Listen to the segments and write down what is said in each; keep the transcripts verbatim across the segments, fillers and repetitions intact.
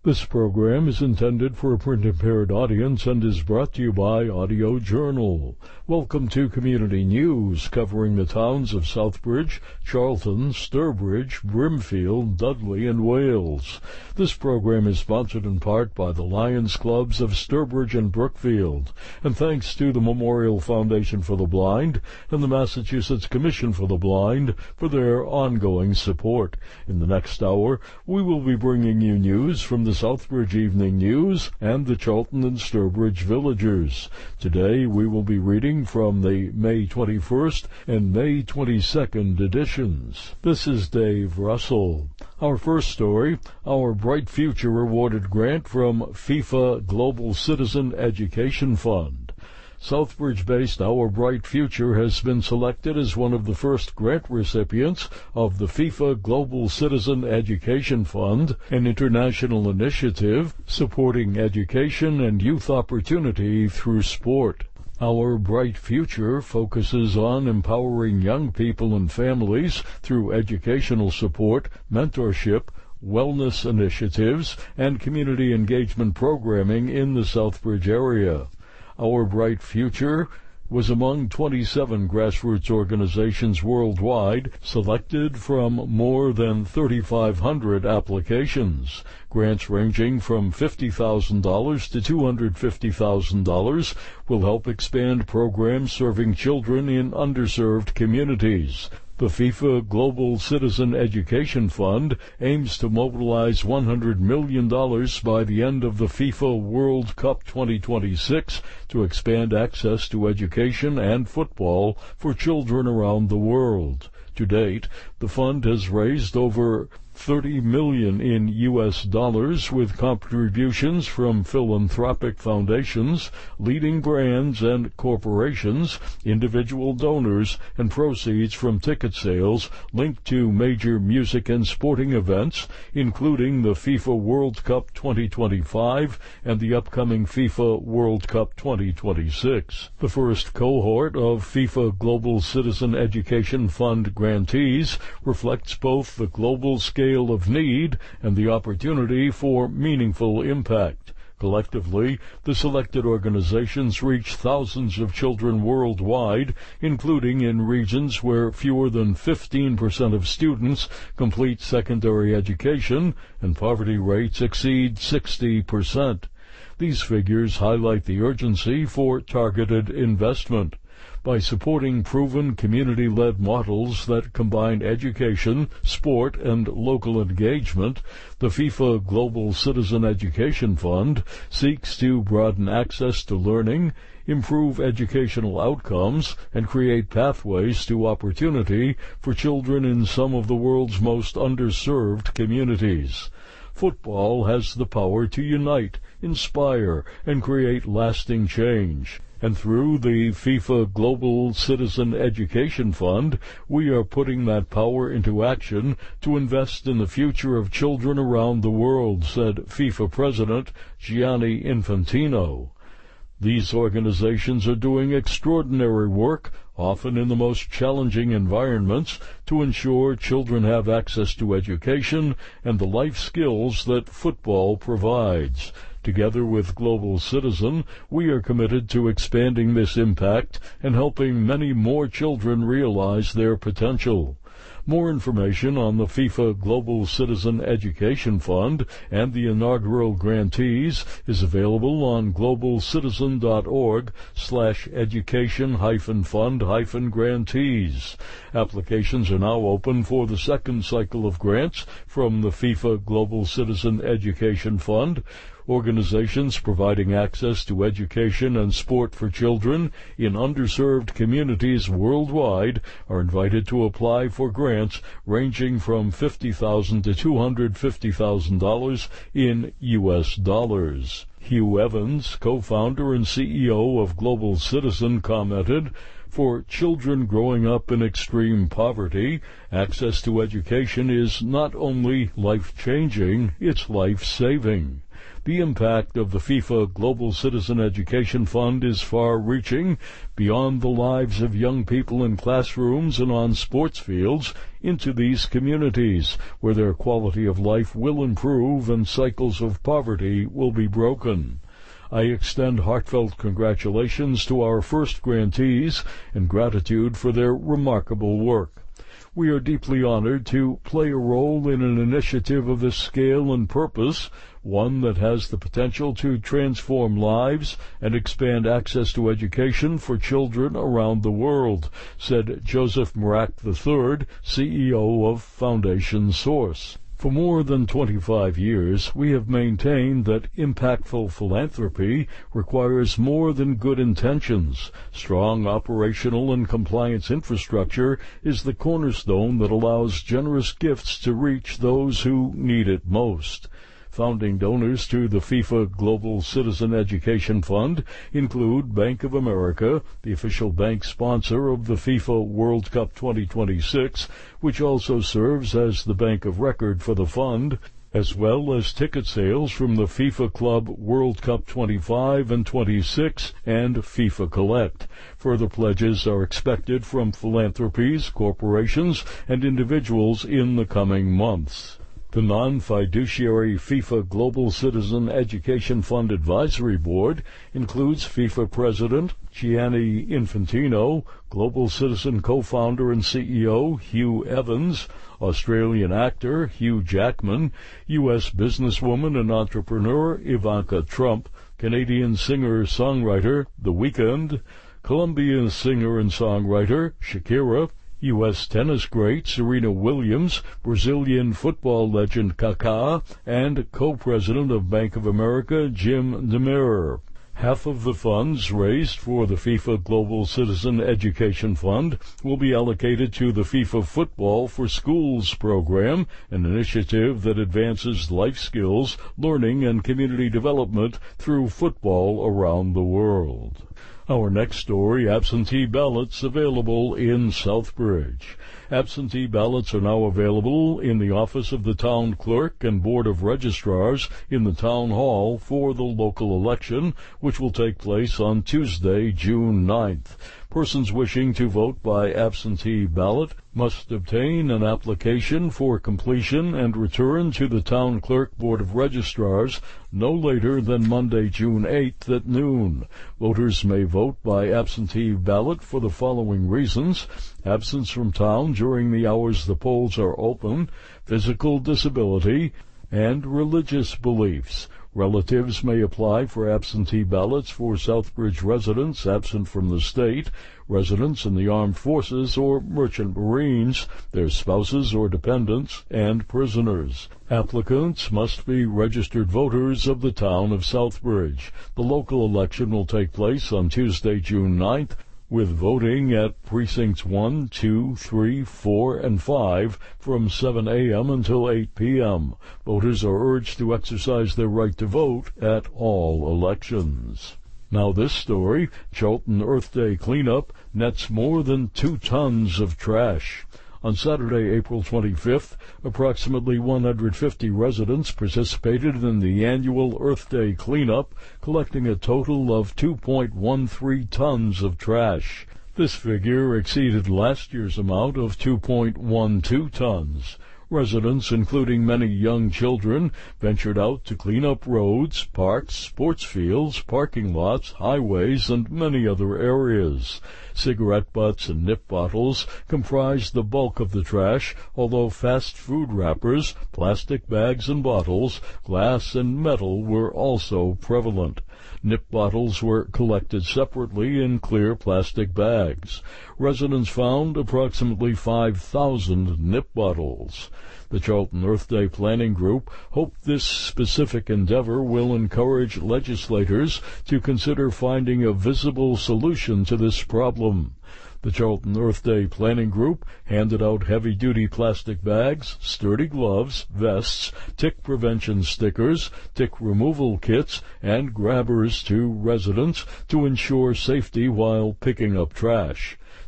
This program is intended for a print-impaired audience and is brought to you by Audio Journal. Welcome to Community News, covering the towns of Southbridge, Charlton, Sturbridge, Brimfield, Dudley, and Wales. This program is sponsored in part by the Lions Clubs of Sturbridge and Brookfield, and thanks to the Memorial Foundation for the Blind and the Massachusetts Commission for the Blind for their ongoing support. In the next hour, we will be bringing you news from the Southbridge Evening News and the Charlton and Sturbridge Villagers. Today we will be reading from the May twenty-first and May twenty-second editions. This is Dave Russell. Our first story, our Bright Future awarded grant from FIFA Global Citizen Education Fund. Southbridge-based Our Bright Future has been selected as one of the first grant recipients of the FIFA Global Citizen Education Fund, an international initiative supporting education and youth opportunity through sport. Our Bright Future focuses on empowering young people and families through educational support, mentorship, wellness initiatives, and community engagement programming in the Southbridge area. Our Bright Future was among twenty-seven grassroots organizations worldwide selected from more than thirty-five hundred applications. Grants ranging from fifty thousand dollars to two hundred fifty thousand dollars will help expand programs serving children in underserved communities. The FIFA Global Citizen Education Fund aims to mobilize one hundred million dollars by the end of the FIFA World Cup twenty twenty-six to expand access to education and football for children around the world. To date, the fund has raised over thirty million dollars in U S dollars with contributions from philanthropic foundations, leading brands and corporations, individual donors, and proceeds from ticket sales linked to major music and sporting events, including the FIFA World Cup twenty twenty-five and the upcoming FIFA World Cup twenty twenty-six. The first cohort of FIFA Global Citizen Education Fund grantees reflects both the global scale of need and the opportunity for meaningful impact. Collectively, the selected organizations reach thousands of children worldwide, including in regions where fewer than fifteen percent of students complete secondary education and poverty rates exceed sixty percent. These figures highlight the urgency for targeted investment. By supporting proven community-led models that combine education, sport, and local engagement, the FIFA Global Citizen Education Fund seeks to broaden access to learning, improve educational outcomes, and create pathways to opportunity for children in some of the world's most underserved communities. Football has the power to unite, inspire, and create lasting change. And through the FIFA Global Citizen Education Fund, we are putting that power into action to invest in the future of children around the world, said FIFA President Gianni Infantino. These organizations are doing extraordinary work, often in the most challenging environments, to ensure children have access to education and the life skills that football provides. Together with Global Citizen, we are committed to expanding this impact and helping many more children realize their potential. More information on the FIFA Global Citizen Education Fund and the inaugural grantees is available on globalcitizen.org slash education hyphen fund hyphen grantees. Applications are now open for the second cycle of grants from the FIFA Global Citizen Education Fund. Organizations providing access to education and sport for children in underserved communities worldwide are invited to apply for grants ranging from fifty thousand dollars to two hundred fifty thousand dollars in U S dollars. Hugh Evans, co-founder and C E O of Global Citizen, commented, For children growing up in extreme poverty, access to education is not only life-changing, it's life-saving. The impact of the FIFA Global Citizen Education Fund is far-reaching, beyond the lives of young people in classrooms and on sports fields, into these communities, where their quality of life will improve and cycles of poverty will be broken. I extend heartfelt congratulations to our first grantees and gratitude for their remarkable work. We are deeply honored to play a role in an initiative of this scale and purpose, one that has the potential to transform lives and expand access to education for children around the world, said Joseph Mrak the third, C E O of Foundation Source. For more than twenty-five years, we have maintained that impactful philanthropy requires more than good intentions. Strong operational and compliance infrastructure is the cornerstone that allows generous gifts to reach those who need it most. Founding donors to the FIFA Global Citizen Education Fund include Bank of America, the official bank sponsor of the FIFA World Cup twenty twenty-six, which also serves as the bank of record for the fund, as well as ticket sales from the FIFA Club World Cup twenty-five and twenty-six and FIFA Collect. Further pledges are expected from philanthropies, corporations, and individuals in the coming months. The non-fiduciary FIFA Global Citizen Education Fund Advisory Board includes FIFA President Gianni Infantino, Global Citizen co-founder and C E O Hugh Evans, Australian actor Hugh Jackman, U S businesswoman and entrepreneur Ivanka Trump, Canadian singer-songwriter The Weeknd, Colombian singer and songwriter Shakira, U S tennis great Serena Williams, Brazilian football legend Kaká, and co-president of Bank of America Jim DeMere. Half of the funds raised for the FIFA Global Citizen Education Fund will be allocated to the FIFA Football for Schools program, an initiative that advances life skills, learning, and community development through football around the world. Our next story, absentee ballots available in Southbridge. Absentee ballots are now available in the office of the town clerk and board of registrars in the town hall for the local election, which will take place on Tuesday, June ninth. Persons wishing to vote by absentee ballot must obtain an application for completion and return to the Town Clerk Board of Registrars no later than Monday, June eighth at noon. Voters may vote by absentee ballot for the following reasons: absence from town during the hours the polls are open, physical disability, and religious beliefs. Relatives may apply for absentee ballots for Southbridge residents absent from the state, residents in the armed forces or merchant marines, their spouses or dependents, and prisoners. Applicants must be registered voters of the town of Southbridge. The local election will take place on Tuesday, June ninth, with voting at precincts one, two, three, four, and five from seven a.m. until eight p.m. Voters are urged to exercise their right to vote at all elections. Now this story, Charlton Earth Day cleanup nets more than two tons of trash. On Saturday, April twenty-fifth, approximately one hundred fifty residents participated in the annual Earth Day cleanup, collecting a total of two point one three tons of trash. This figure exceeded last year's amount of two point one two tons. Residents, including many young children, ventured out to clean up roads, parks, sports fields, parking lots, highways, and many other areas. Cigarette butts and nip bottles comprised the bulk of the trash, although fast food wrappers, plastic bags and bottles, glass and metal were also prevalent. Nip bottles were collected separately in clear plastic bags. Residents found approximately five thousand nip bottles. The Charlton Earth Day Planning Group hoped this specific endeavor will encourage legislators to consider finding a visible solution to this problem. The Charlton Earth Day Planning Group handed out heavy-duty plastic bags, sturdy gloves, vests, tick prevention stickers, tick removal kits, and grabbers to residents to ensure safety while picking up trash.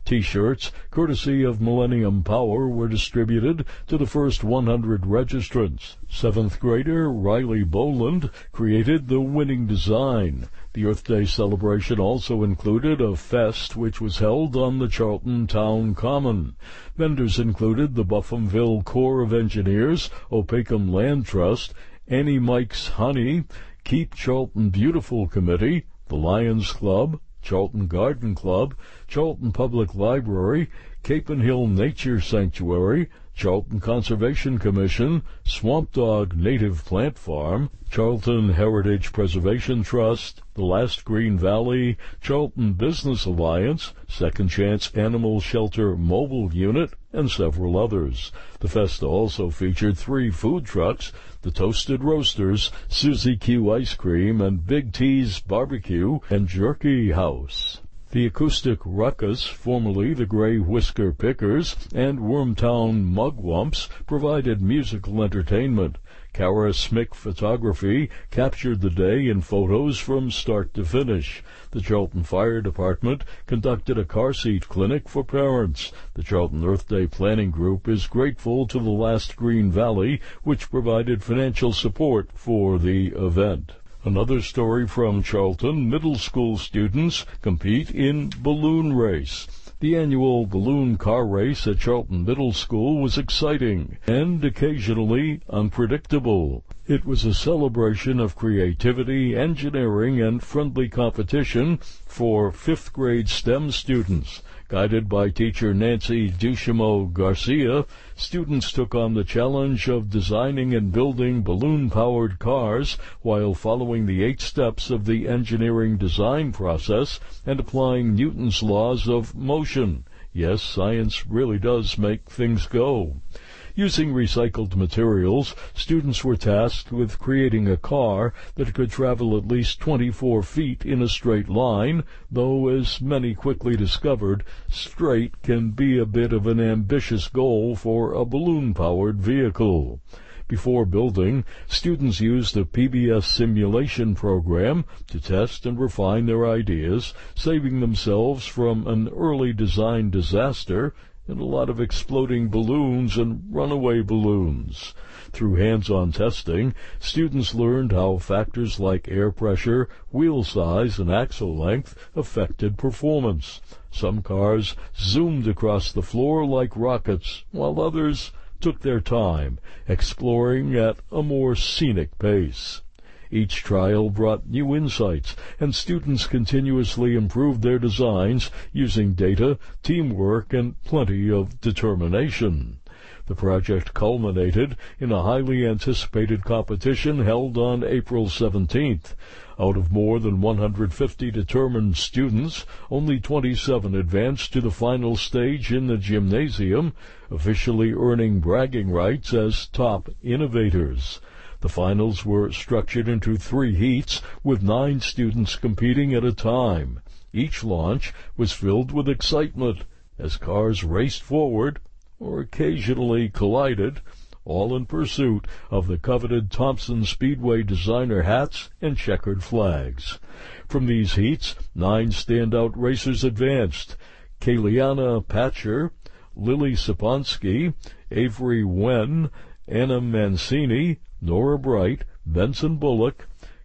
T-shirts, courtesy of Millennium Power, were distributed to the first one hundred registrants. Seventh grader Riley Boland created the winning design. The Earth Day celebration also included a fest which was held on the Charlton Town Common. Vendors included the Bufhamville Corps of Engineers, Opakam Land Trust, Annie Mike's Honey, Keep Charlton Beautiful Committee, the Lions Club, Charlton Garden Club, Charlton Public Library, Capon Hill Nature Sanctuary, Charlton Conservation Commission, Swamp Dog Native Plant Farm, Charlton Heritage Preservation Trust, the Last Green Valley, Charlton Business Alliance, Second Chance Animal Shelter Mobile Unit, and several others. The festa also featured three food trucks, the Toasted Roasters, Susie Q Ice Cream, and Big T's Barbecue and Jerky House. The Acoustic Ruckus, formerly the Grey Whisker Pickers, and Wormtown Mugwumps provided musical entertainment. Kara Smick Photography captured the day in photos from start to finish. The Charlton Fire Department conducted a car seat clinic for parents. The Charlton Earth Day Planning Group is grateful to the Last Green Valley, which provided financial support for the event. Another story from Charlton: middle school students compete in balloon race. The annual balloon car race at Charlton Middle School was exciting and occasionally unpredictable. It was a celebration of creativity, engineering, and friendly competition for fifth grade STEM students. Guided by teacher Nancy Duchimo Garcia, students took on the challenge of designing and building balloon-powered cars while following the eight steps of the engineering design process and applying Newton's laws of motion. Yes, science really does make things go. Using recycled materials, students were tasked with creating a car that could travel at least twenty-four feet in a straight line, though, as many quickly discovered, straight can be a bit of an ambitious goal for a balloon-powered vehicle. Before building, students used a P B S simulation program to test and refine their ideas, saving themselves from an early design disaster and a lot of exploding balloons and runaway balloons. Through hands-on testing, students learned how factors like air pressure, wheel size, and axle length affected performance. Some cars zoomed across the floor like rockets, while others took their time, exploring at a more scenic pace. Each trial brought new insights, and students continuously improved their designs using data, teamwork, and plenty of determination. The project culminated in a highly anticipated competition held on April seventeenth. Out of more than one hundred fifty determined students, only twenty-seven advanced to the final stage in the gymnasium, officially earning bragging rights as top innovators. The finals were structured into three heats, with nine students competing at a time. Each launch was filled with excitement as cars raced forward, or occasionally collided, all in pursuit of the coveted Thompson Speedway designer hats and checkered flags. From these heats, nine standout racers advanced: Kaliana Patcher, Lily Saponsky, Avery Wen, Anna Mancini, Nora Bright, Benson Bullock,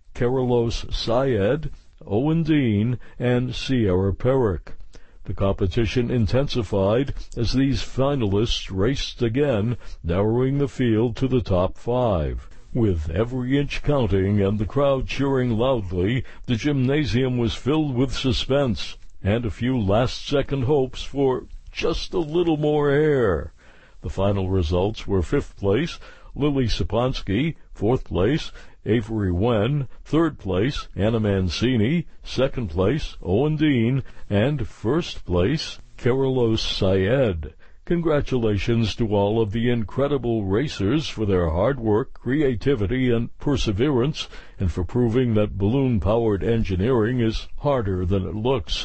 Carlos Syed, Owen Dean, and Sierra Perrick. The competition intensified as these finalists raced again, narrowing the field to the top five. With every inch counting and the crowd cheering loudly, the gymnasium was filled with suspense and a few last-second hopes for just a little more air. The final results were fifth place, Lily Saponsky; fourth place, Avery Wen; third place, Anna Mancini; second place, Owen Dean; and first place, Carlos Syed. Congratulations to all of the incredible racers for their hard work, creativity, and perseverance, and for proving that balloon-powered engineering is harder than it looks.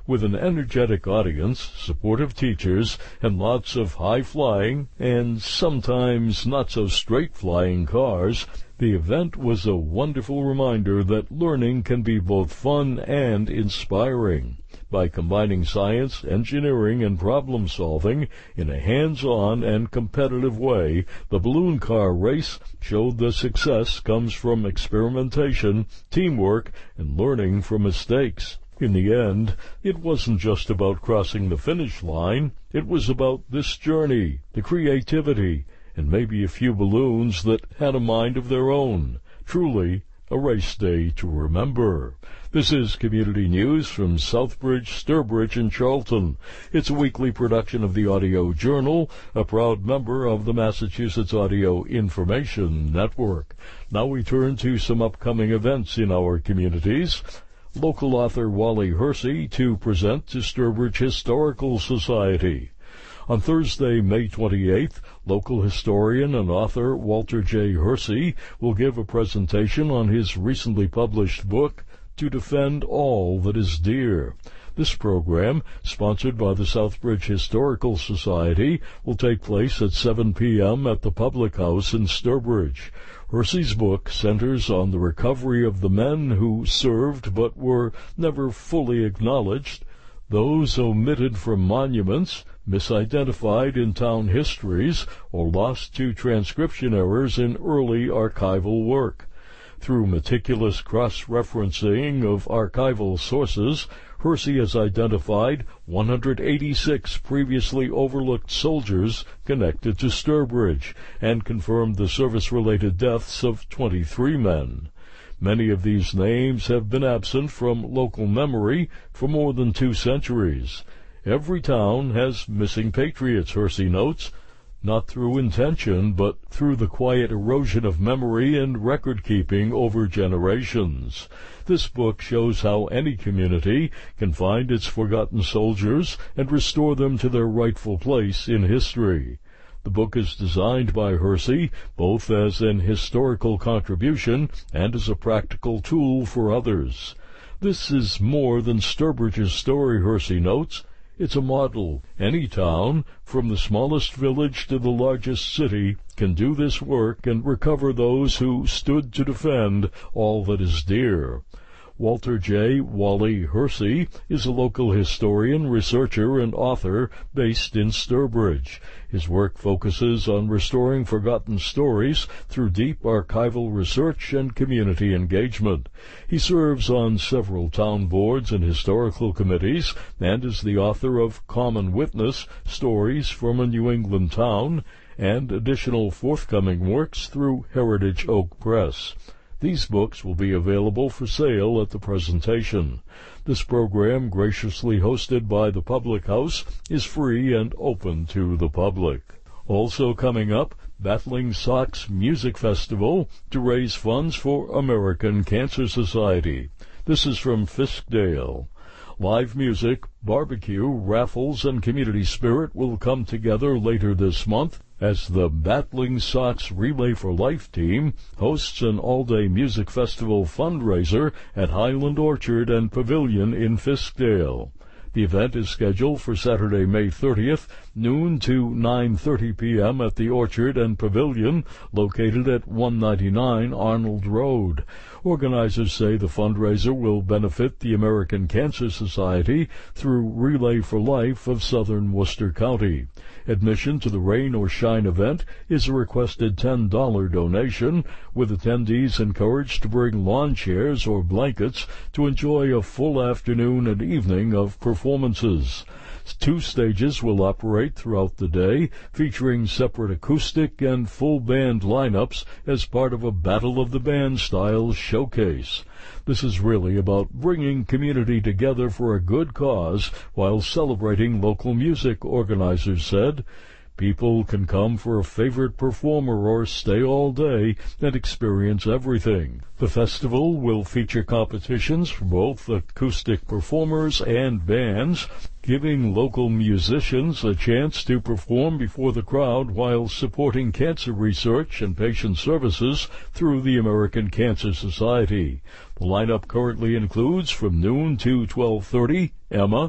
with an energetic audience, supportive teachers, and lots of high-flying and sometimes not-so-straight-flying cars. The event was a wonderful reminder that learning can be both fun and inspiring. By combining science, engineering, and problem-solving in a hands-on and competitive way, the balloon car race showed that success comes from experimentation, teamwork, and learning from mistakes. In the end, it wasn't just about crossing the finish line. It was about this journey, the creativity, and maybe a few balloons that had a mind of their own. Truly, a race day to remember. This is Community News from Southbridge, Sturbridge, and Charlton. It's a weekly production of the Audio Journal, a proud member of the Massachusetts Audio Information Network. Now we turn to some upcoming events in our communities. Local author Wally Hersey to present to Sturbridge Historical Society. On Thursday, May twenty-eighth, local historian and author Walter J. Hersey will give a presentation on his recently published book, To Defend All That Is Dear. This program, sponsored by the Southbridge Historical Society, will take place at seven p.m. at the Public House in Sturbridge. Hersey's book centers on the recovery of the men who served but were never fully acknowledged, those omitted from monuments, misidentified in town histories, or lost to transcription errors in early archival work. Through meticulous cross-referencing of archival sources, Hersey has identified one hundred eighty-six previously overlooked soldiers connected to Sturbridge and confirmed the service-related deaths of twenty-three men. Many of these names have been absent from local memory for more than two centuries. Every town has missing patriots, Hersey notes, not through intention, but through the quiet erosion of memory and record-keeping over generations. This book shows how any community can find its forgotten soldiers and restore them to their rightful place in history. The book is designed by Hersey both as an historical contribution and as a practical tool for others. This is more than Sturbridge's story, Hersey notes. It's a model. Any town, from the smallest village to the largest city, can do this work and recover those who stood to defend all that is dear. Walter J. Wally Hersey is a local historian, researcher, and author based in Sturbridge. His work focuses on restoring forgotten stories through deep archival research and community engagement. He serves on several town boards and historical committees and is the author of Common Witness, Stories from a New England Town, and additional forthcoming works through Heritage Oak Press. These books will be available for sale at the presentation. This program, graciously hosted by the Public House, is free and open to the public. Also coming up, Battling Sox Music Festival to raise funds for American Cancer Society. This is from Fiskdale. Live music, barbecue, raffles, and community spirit will come together later this month as the Battling Sox Relay for Life team hosts an all-day music festival fundraiser at Highland Orchard and Pavilion in Fiskdale. The event is scheduled for Saturday, May thirtieth, noon to nine thirty p.m. at the Orchard and Pavilion, located at one ninety-nine Arnold Road. Organizers say the fundraiser will benefit the American Cancer Society through Relay for Life of Southern Worcester County. Admission to the Rain or Shine event is a requested ten dollars donation, with attendees encouraged to bring lawn chairs or blankets to enjoy a full afternoon and evening of performances. Two stages will operate throughout the day, featuring separate acoustic and full band lineups as part of a Battle of the Band style showcase. This is really about bringing community together for a good cause while celebrating local music, organizers said. People can come for a favorite performer or stay all day and experience everything. The festival will feature competitions for both acoustic performers and bands, giving local musicians a chance to perform before the crowd while supporting cancer research and patient services through the American Cancer Society. The lineup currently includes from noon to twelve thirty, Emma,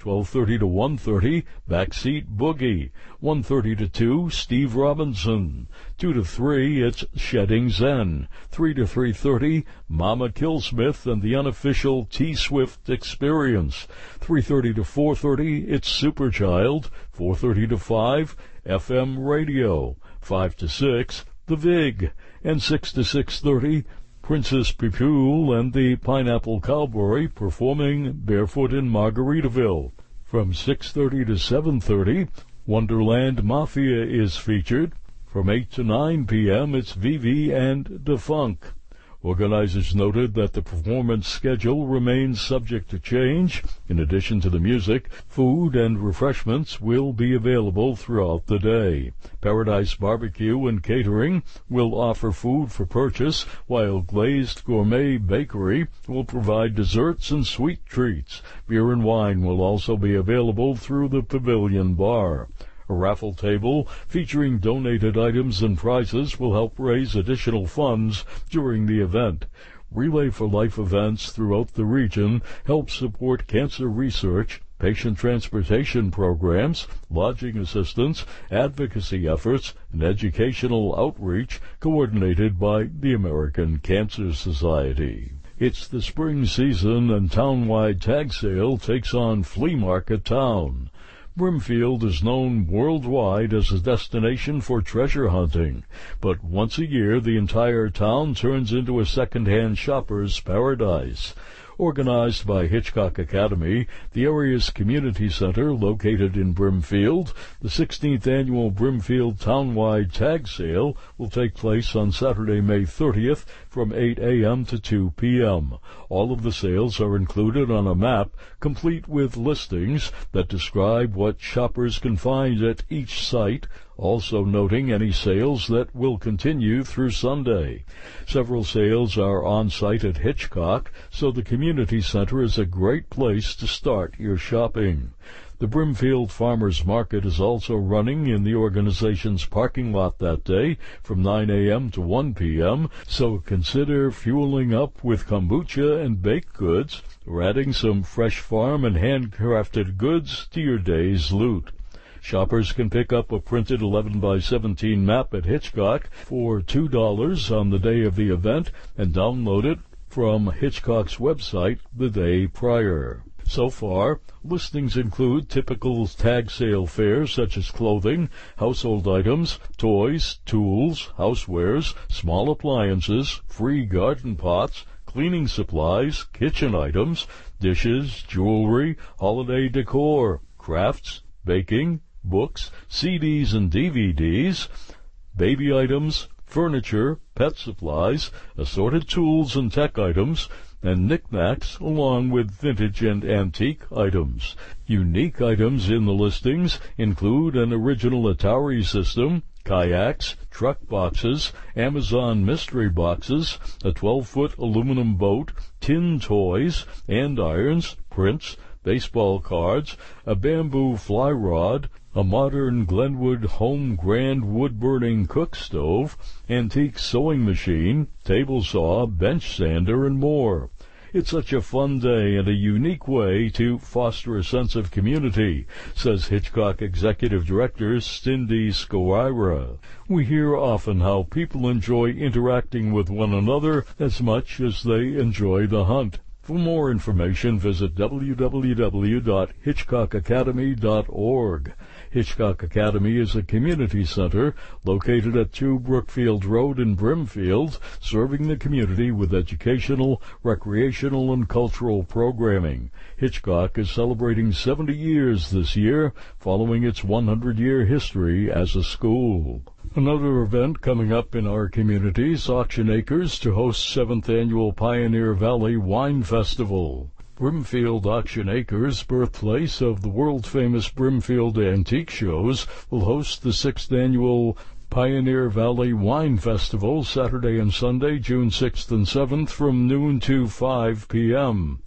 twelve thirty to one thirty, Backseat Boogie. one thirty to two, Steve Robinson. two to three, it's Shedding Zen. three to three thirty, Mama Killsmith and the Unofficial T-Swift Experience. three thirty to four thirty, it's Superchild. four thirty to five, F M Radio. five to six, The Vig. And six to six thirty, Princess Pipul and the Pineapple Cowboy performing Barefoot in Margaritaville. From six thirty to seven thirty, Wonderland Mafia is featured. From eight to nine p.m., it's Vivi and Defunk. Organizers noted that the performance schedule remains subject to change. In addition to the music, food and refreshments will be available throughout the day. Paradise Barbecue and Catering will offer food for purchase, while Glazed Gourmet Bakery will provide desserts and sweet treats. Beer and wine will also be available through the Pavilion Bar. A raffle table featuring donated items and prizes will help raise additional funds during the event. Relay for Life events throughout the region help support cancer research, patient transportation programs, lodging assistance, advocacy efforts, and educational outreach coordinated by the American Cancer Society. It's the spring season and town-wide tag sale takes on Flea Market Town. Brimfield is known worldwide as a destination for treasure hunting, but once a year the entire town turns into a second-hand shopper's paradise. Organized by Hitchcock Academy, the area's community center located in Brimfield, the sixteenth annual Brimfield Townwide Tag Sale will take place on Saturday, May thirtieth from eight a.m. to two p.m. All of the sales are included on a map complete with listings that describe what shoppers can find at each site, also noting any sales that will continue through Sunday. Several sales are on site at Hitchcock, so the community center is a great place to start your shopping. The Brimfield Farmers Market is also running in the organization's parking lot that day from nine a.m. to one p.m., so consider fueling up with kombucha and baked goods, or adding some fresh farm and handcrafted goods to your day's loot. Shoppers can pick up a printed eleven by seventeen map at Hitchcock for two dollars on the day of the event and download it from Hitchcock's website the day prior. So far, listings include typical tag sale fares such as clothing, household items, toys, tools, housewares, small appliances, free garden pots, cleaning supplies, kitchen items, dishes, jewelry, holiday decor, crafts, baking, books, C Ds and D V Ds, baby items, furniture, pet supplies, assorted tools and tech items, and knickknacks, along with vintage and antique items. Unique items in the listings include an original Atari system, kayaks, truck boxes, Amazon mystery boxes, a twelve-foot aluminum boat, tin toys, andirons, prints, baseball cards, a bamboo fly rod, a modern Glenwood home grand wood-burning cook stove, antique sewing machine, table saw, bench sander, and more. It's such a fun day and a unique way to foster a sense of community, says Hitchcock Executive Director Cindy Scoira. We hear often how people enjoy interacting with one another as much as they enjoy the hunt. For more information, visit w w w dot hitchcock academy dot org. Hitchcock Academy is a community center located at two Brookfield Road in Brimfield, serving the community with educational, recreational, and cultural programming. Hitchcock is celebrating seventy years this year, following its one hundred year history as a school. Another event coming up in our communities, Auction Acres to host seventh Annual Pioneer Valley Wine Festival. Brimfield Auction Acres, birthplace of the world-famous Brimfield Antique Shows, will host the sixth Annual Pioneer Valley Wine Festival Saturday and Sunday, June sixth and seventh from noon to five p.m.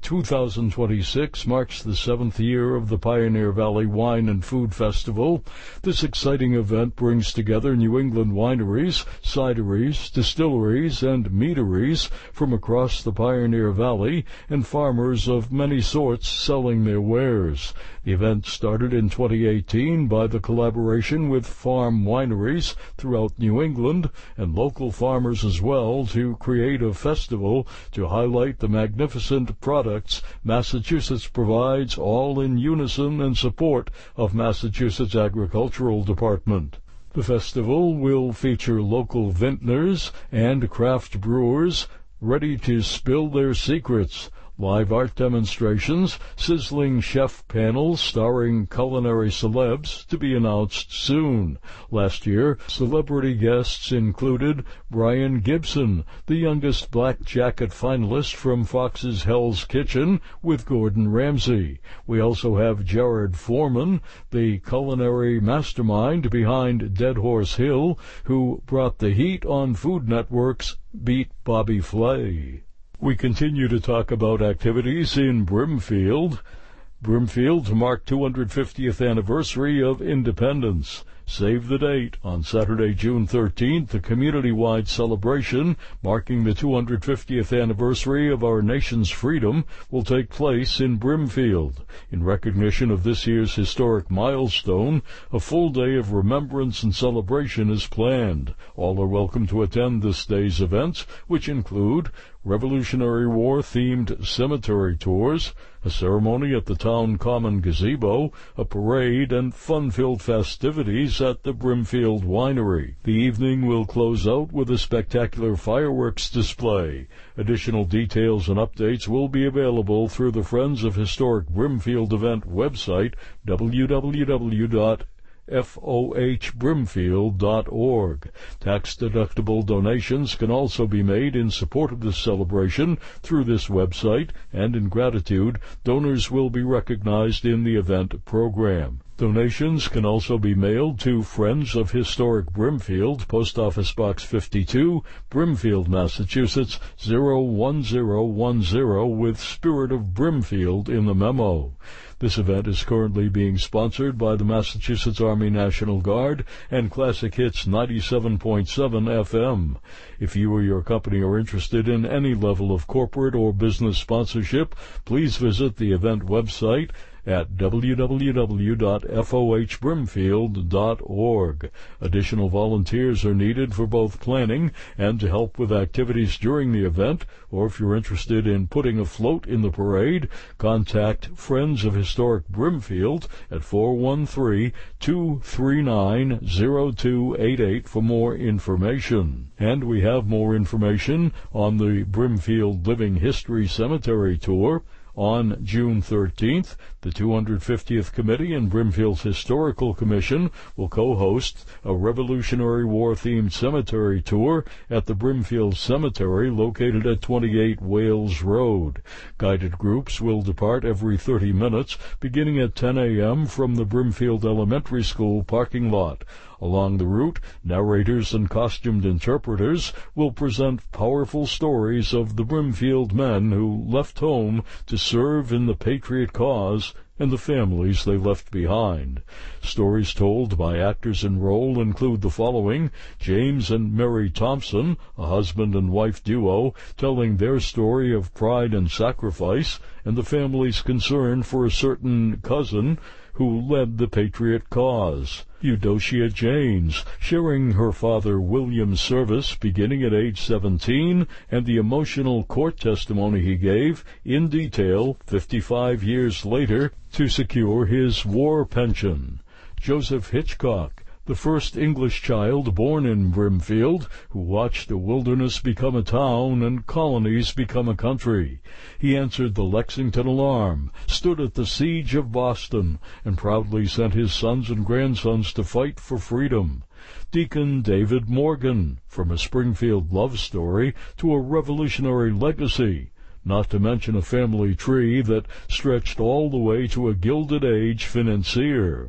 two thousand twenty-six marks the seventh year of the Pioneer Valley Wine and Food Festival. This exciting event brings together New England wineries, cideries, distilleries, and meaderies from across the Pioneer Valley and farmers of many sorts selling their wares. The event started in twenty eighteen by the collaboration with farm wineries throughout New England and local farmers as well to create a festival to highlight the magnificent products Massachusetts provides, all in unison and support of Massachusetts Agricultural Department. The festival will feature local vintners and craft brewers ready to spill their secrets, live art demonstrations, sizzling chef panels starring culinary celebs to be announced soon. Last year, celebrity guests included Brian Gibson, the youngest Black Jacket finalist from Fox's Hell's Kitchen with Gordon Ramsay. We also have Jared Foreman, the culinary mastermind behind Dead Horse Hill, who brought the heat on Food Network's Beat Bobby Flay. We continue to talk about activities in Brimfield. Brimfield to mark two hundred fiftieth anniversary of independence. Save the date. On Saturday, June thirteenth, a community-wide celebration marking the two hundred fiftieth anniversary of our nation's freedom will take place in Brimfield. In recognition of this year's historic milestone, a full day of remembrance and celebration is planned. All are welcome to attend this day's events, which include Revolutionary War-themed cemetery tours, a ceremony at the town common gazebo, a parade, and fun-filled festivities at the Brimfield Winery. The evening will close out with a spectacular fireworks display. Additional details and updates will be available through the Friends of Historic Brimfield event website, w w w dot f o h brimfield dot org. Tax-deductible donations can also be made in support of this celebration through this website, and in gratitude, donors will be recognized in the event program. Donations can also be mailed to Friends of Historic Brimfield, Post Office Box fifty-two, Brimfield, Massachusetts, zero one zero one zero, with Spirit of Brimfield in the memo. This event is currently being sponsored by the Massachusetts Army National Guard and Classic Hits ninety-seven point seven F M. If you or your company are interested in any level of corporate or business sponsorship, please visit the event website at w w w dot f o h brimfield dot org. Additional volunteers are needed for both planning and to help with activities during the event, or if you're interested in putting a float in the parade, contact Friends of Historic Brimfield at four one three, two three nine, zero two eight eight for more information. And we have more information on the Brimfield Living History Cemetery Tour. On June thirteenth, the two hundred fiftieth Committee and Brimfield's Historical Commission will co-host a Revolutionary War-themed cemetery tour at the Brimfield Cemetery located at twenty-eight Wales Road. Guided groups will depart every thirty minutes, beginning at ten a m from the Brimfield Elementary School parking lot. Along the route, narrators and costumed interpreters will present powerful stories of the Brimfield men who left home to serve in the patriot cause and the families they left behind. Stories told by actors in role include the following: James and Mary Thompson, a husband and wife duo, telling their story of pride and sacrifice and the family's concern for a certain cousin who led the patriot cause. Eudocia Janes, sharing her father William's service beginning at age seventeen and the emotional court testimony he gave in detail fifty-five years later to secure his war pension. Joseph Hitchcock, the first English child born in Brimfield, who watched a wilderness become a town and colonies become a country. He answered the Lexington alarm, stood at the siege of Boston, and proudly sent his sons and grandsons to fight for freedom. Deacon David Morgan, from a Springfield love story to a revolutionary legacy, not to mention a family tree that stretched all the way to a Gilded Age financier.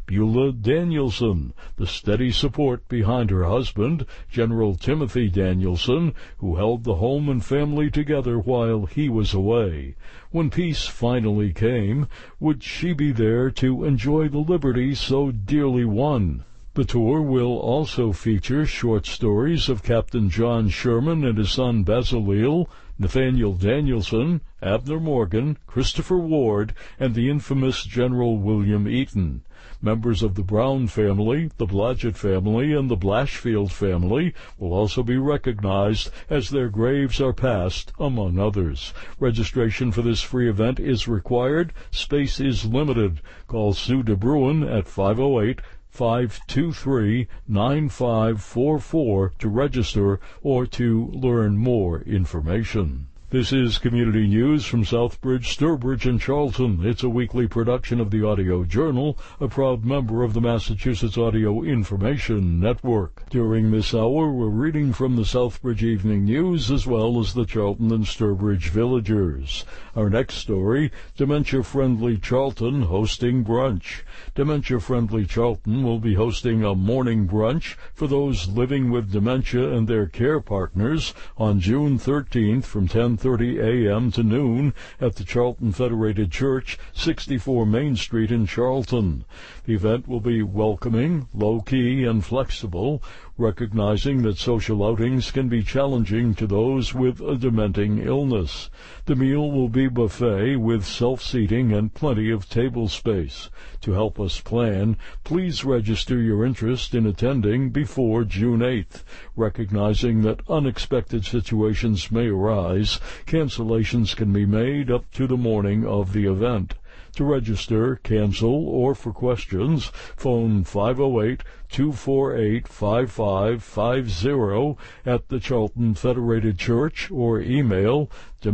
Beulah Danielson, the steady support behind her husband, General Timothy Danielson, who held the home and family together while he was away. When peace finally came, would she be there to enjoy the liberty so dearly won? The tour will also feature short stories of Captain John Sherman and his son Bezaleel, Nathaniel Danielson, Abner Morgan, Christopher Ward, and the infamous General William Eaton. Members of the Brown family, the Blodgett family, and the Blashfield family will also be recognized as their graves are passed, among others. Registration for this free event is required. Space is limited. Call Sue DeBruin at five oh eight, five two three, nine five four four to register or to learn more information. This is Community News from Southbridge, Sturbridge, and Charlton. It's a weekly production of the Audio Journal, a proud member of the Massachusetts Audio Information Network. During this hour, we're reading from the Southbridge Evening News as well as the Charlton and Sturbridge Villagers. Our next story, Dementia-Friendly Charlton hosting brunch. Dementia-Friendly Charlton will be hosting a morning brunch for those living with dementia and their care partners on June thirteenth from ten thirty a.m. to noon at the Charlton Federated Church, sixty-four Main Street in Charlton. The event will be welcoming, low-key, and flexible, recognizing that social outings can be challenging to those with a dementing illness. The meal will be buffet with self-seating and plenty of table space. To help us plan, please register your interest in attending before June eighth. Recognizing that unexpected situations may arise, cancellations can be made up to the morning of the event. To register, cancel, or for questions, phone five oh eight, two four eight, five five five zero at the Charlton Federated Church or email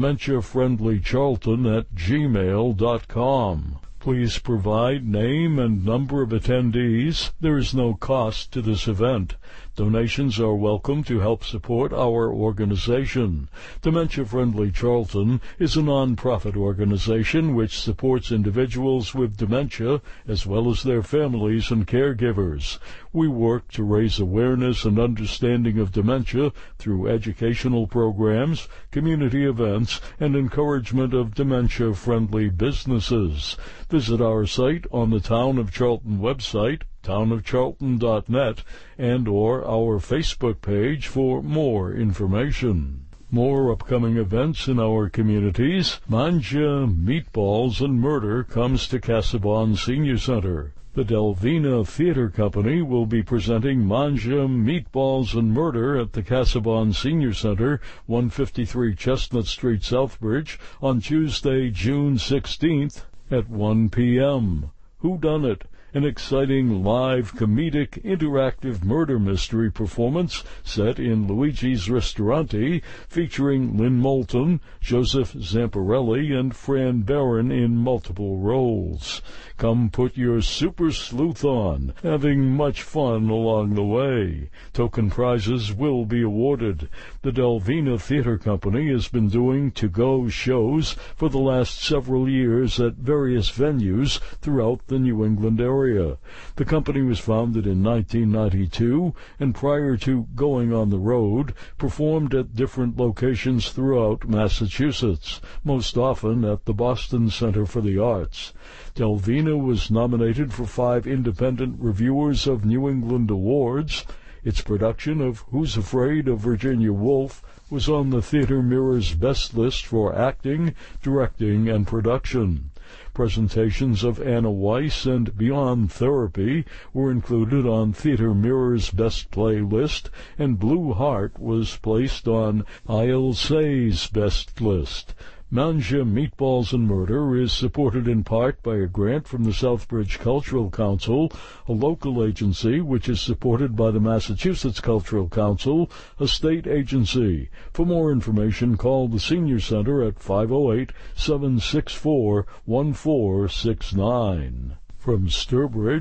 dementiafriendlycharlton at gmail dot com. Please provide name and number of attendees. There is no cost to this event. Donations are welcome to help support our organization. Dementia Friendly Charlton is a non-profit organization which supports individuals with dementia as well as their families and caregivers. We work to raise awareness and understanding of dementia through educational programs, community events, and encouragement of dementia-friendly businesses. Visit our site on the Town of Charlton website, town of charlton dot net, and or our Facebook page for more information. More upcoming events in our communities. Manja, Meatballs, and Murder comes to Casaubon Senior Center. The Delvina Theater Company will be presenting Manja, Meatballs, and Murder at the Casaubon Senior Center, one fifty-three Chestnut Street, Southbridge, on Tuesday, June sixteenth at one p.m. Whodunit? An exciting, live, comedic, interactive murder mystery performance set in Luigi's Ristorante, featuring Lynn Moulton, Joseph Zamparelli, and Fran Barron in multiple roles. Come put your super sleuth on, having much fun along the way. Token prizes will be awarded. The Delvina Theater Company has been doing to-go shows for the last several years at various venues throughout the New England area. The company was founded in nineteen ninety-two, and prior to going on the road, performed at different locations throughout Massachusetts, most often at the Boston Center for the Arts. Delvina was nominated for five Independent Reviewers of New England Awards. Its production of Who's Afraid of Virginia Woolf was on the Theater Mirror's Best List for acting, directing, and production. Presentations of Anna Weiss and Beyond Therapy were included on Theater Mirror's Best Play list, and Blue Heart was placed on I'll Say's Best list. Manja, Meatballs, and Murder is supported in part by a grant from the Southbridge Cultural Council, a local agency which is supported by the Massachusetts Cultural Council, a state agency. For more information, call the Senior Center at five oh eight, seven six four, one four six nine. From Sturbridge,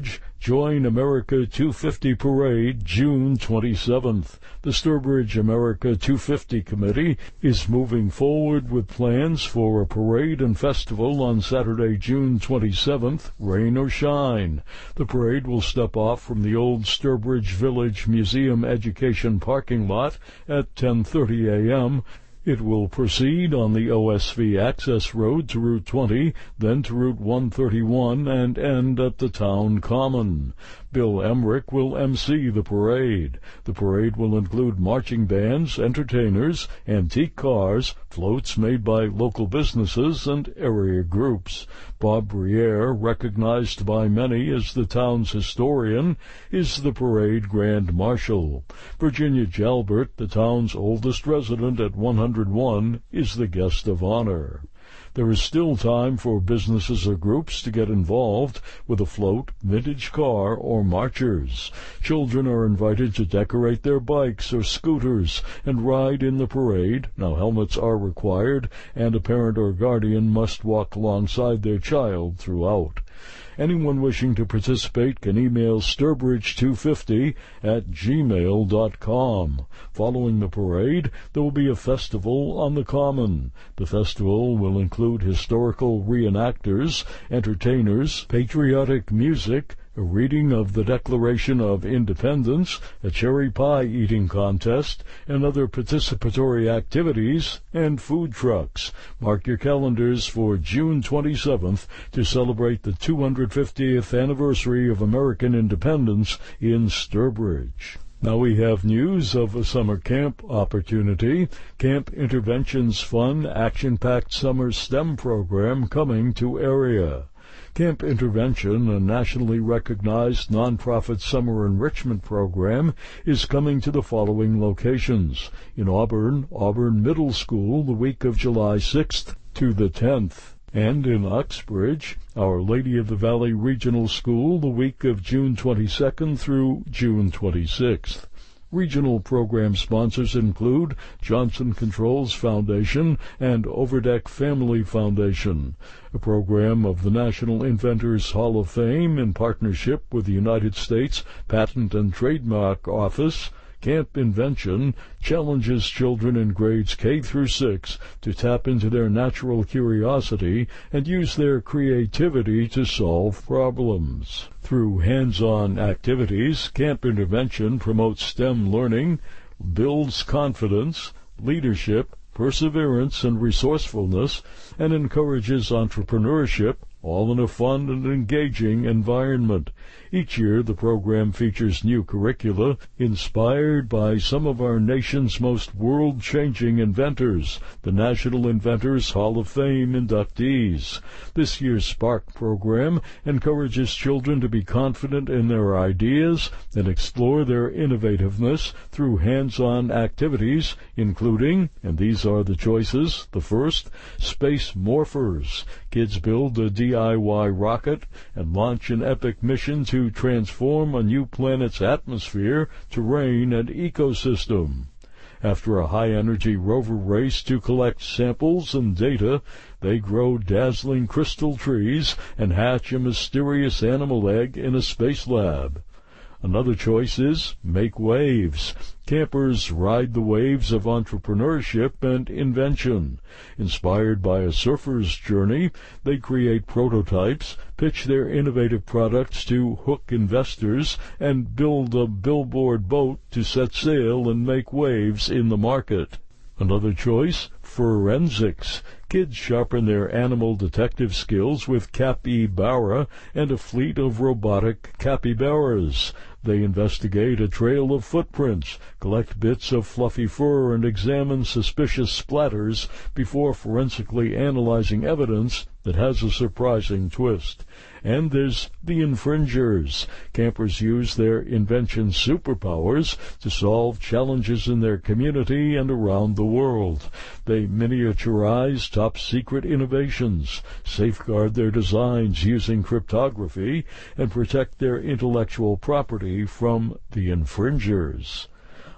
Join America two fifty Parade, June twenty-seventh. The Sturbridge America two fifty Committee is moving forward with plans for a parade and festival on Saturday, June twenty-seventh, rain or shine. The parade will step off from the old Sturbridge Village Museum Education parking lot at ten thirty a.m. It will proceed on the O S V access road to Route twenty, then to Route one thirty-one, and end at the town common. Bill Emmerich will emcee the parade. The parade will include marching bands, entertainers, antique cars, floats made by local businesses and area groups. Bob Briere, recognized by many as the town's historian, is the parade grand marshal. Virginia Jalbert, the town's oldest resident at one hundred one, is the guest of honor. There is still time for businesses or groups to get involved with a float, vintage car, or marchers. Children are invited to decorate their bikes or scooters and ride in the parade. Now, helmets are required, and a parent or guardian must walk alongside their child throughout. Anyone wishing to participate can email sturbridge two fifty at gmail dot com. Following the parade, there will be a festival on the Common. The festival will include historical reenactors, entertainers, patriotic music, a reading of the Declaration of Independence, a cherry pie eating contest, and other participatory activities, and food trucks. Mark your calendars for June twenty-seventh to celebrate the two hundred fiftieth anniversary of American independence in Sturbridge. Now we have news of a summer camp opportunity. Camp Intervention's fun, action-packed summer STEM program coming to area. Camp Intervention, a nationally recognized nonprofit summer enrichment program, is coming to the following locations. In Auburn, Auburn Middle School, the week of July sixth to the tenth. And in Uxbridge, Our Lady of the Valley Regional School, the week of June twenty-second through June twenty-sixth. Regional program sponsors include Johnson Controls Foundation and Overdeck Family Foundation, a program of the National Inventors Hall of Fame in partnership with the United States Patent and Trademark Office. Camp Invention challenges children in grades K through six to tap into their natural curiosity and use their creativity to solve problems. Through hands-on activities, Camp Intervention promotes STEM learning, builds confidence, leadership, perseverance, and resourcefulness, and encourages entrepreneurship, all in a fun and engaging environment. Each year, the program features new curricula inspired by some of our nation's most world-changing inventors, the National Inventors Hall of Fame inductees. This year's Spark program encourages children to be confident in their ideas and explore their innovativeness through hands-on activities, including, and these are the choices, the first, Space Morphers. Kids build a D I Y rocket and launch an epic mission to transform a new planet's atmosphere, terrain, and ecosystem. After a high-energy rover race to collect samples and data, they grow dazzling crystal trees and hatch a mysterious animal egg in a space lab. Another choice is Make Waves. Campers ride the waves of entrepreneurship and invention. Inspired by a surfer's journey, they create prototypes, pitch their innovative products to hook investors, and build a billboard boat to set sail and make waves in the market. Another choice, Forensics. Kids sharpen their animal detective skills with capybara and a fleet of robotic capybaras. They investigate a trail of footprints, collect bits of fluffy fur, and examine suspicious splatters before forensically analyzing evidence that has a surprising twist. And there's the Infringers. Campers use their invention superpowers to solve challenges in their community and around the world. They miniaturize top-secret innovations, safeguard their designs using cryptography, and protect their intellectual property from the infringers.